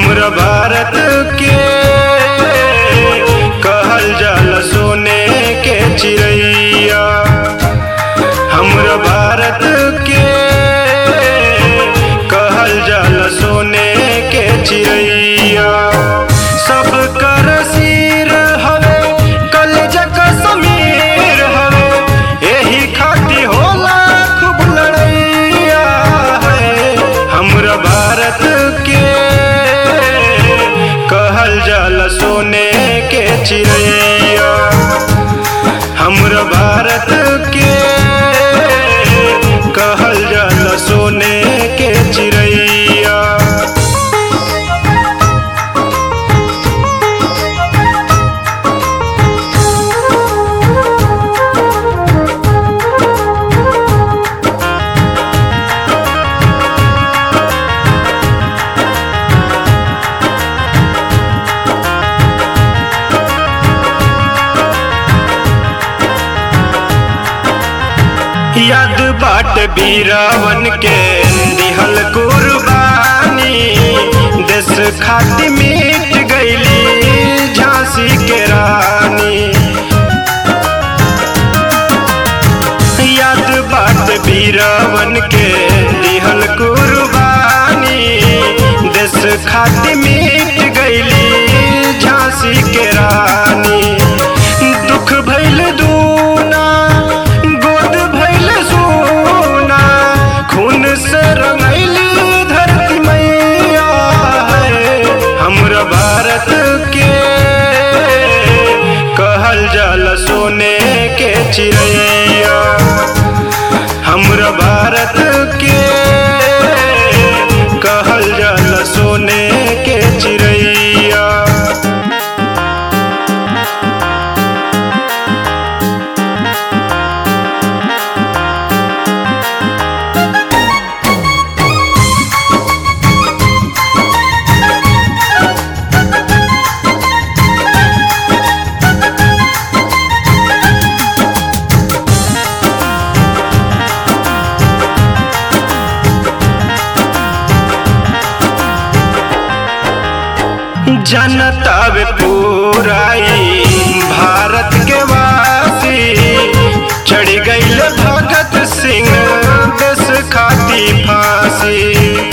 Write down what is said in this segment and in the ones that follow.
हमरा भारत के कहल जाला सोने के चिड़ैया। हमरा भारत के कहल जाला सोने के चिड़ैया। सब कर सिर हवे कलेजा कश्मीर हवे, एही खातिर होला खूब लड़ैया है। हमरा भारत के कहल जाला सोने के चिड़ैया। हमरा भारत के कहल जाला सोने के चिड़ैया। याद बाट बीरावन के दिहल कुर्बानी, देश खातिर मिट गईली झांसी के रानी। याद बाट बीरावन के दिहल कुर्बानी, देश खातिर मिट गईली झांसी के रानी। दुख भइल दूना गोद भइल सोना, खून से रंगैली धरती मैया है। हमरा भारत के कहल जाला सोने के चिड़ैया। हमरा भारत के कहल जाला सोने के चिड़ैया। जनता वे पूराई भारत के वासी, चढ़ गईल भगत सिंह देश खाती फांसी।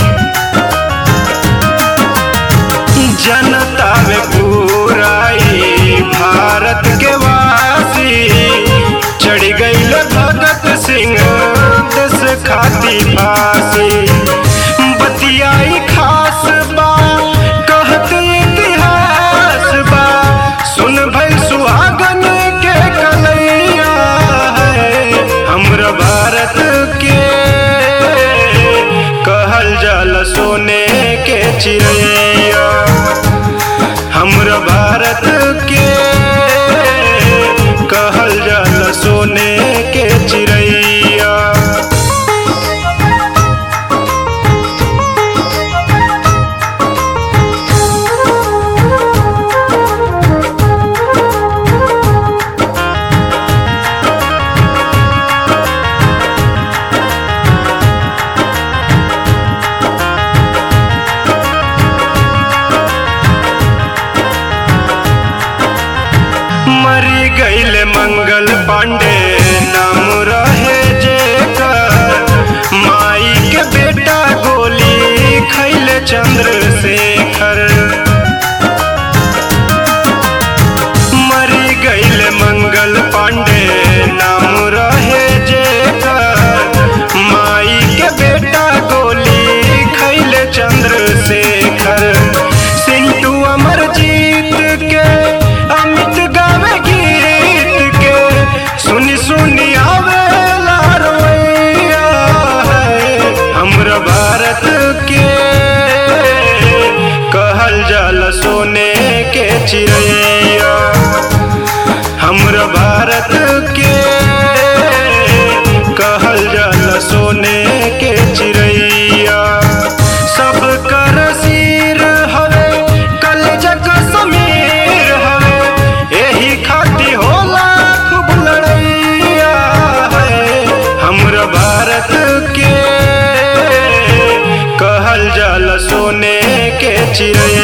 जनता वे पूराई भारत के वासी, चढ़ गईल भगत सिंह देश खाती फांसी। बतियाई खास बा कहत इतिहास बा, सुन भई सुहागन के कन्हैया है। हमरा भारत के कहल जाला सोने के चिड़ैया। हमरा भारत के कहल जाला सोने के चिड़ैया। मरी गईले मंगल पांडे नाम रहे जेकर, माई के बेटा गोली खैले चंद्रशेखर। मरी गईले मंगल पांडे नाम रहे जेकर, माई के बेटा गोली खैले चंद्रशेखर। सिंटू अमरजीत के अमित गावे गीत के, सुनी सुनी आवेला रोइया है। हमरा भारत के कहल जाला सोने के चिड़ैया। हमरा भारत के कहल जाला सोने के चिड़ैया। सब कर सिर हवे कलेजा कश्मीर हवे, एही खातिर होला खूब लड़ैया है। हमरा भारत के कहल जाला सोने के चिड़ैया।